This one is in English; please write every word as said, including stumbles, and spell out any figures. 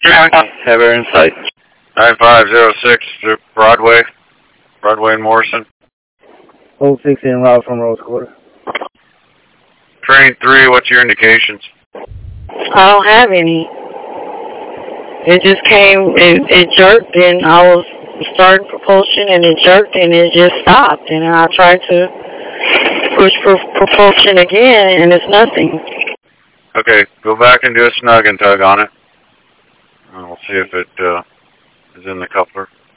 Have air in sight. nine five zero six through Broadway. Broadway and Morrison. Hold six en route from Rose Quarter. Train three, what's your indications? I don't have any. It just came, it, it jerked, and I was starting propulsion, and it jerked, and it just stopped. And I tried to push for propulsion again, and it's nothing. Okay, go back and do a snug and tug on it. And we'll see if it uh, is in the coupler.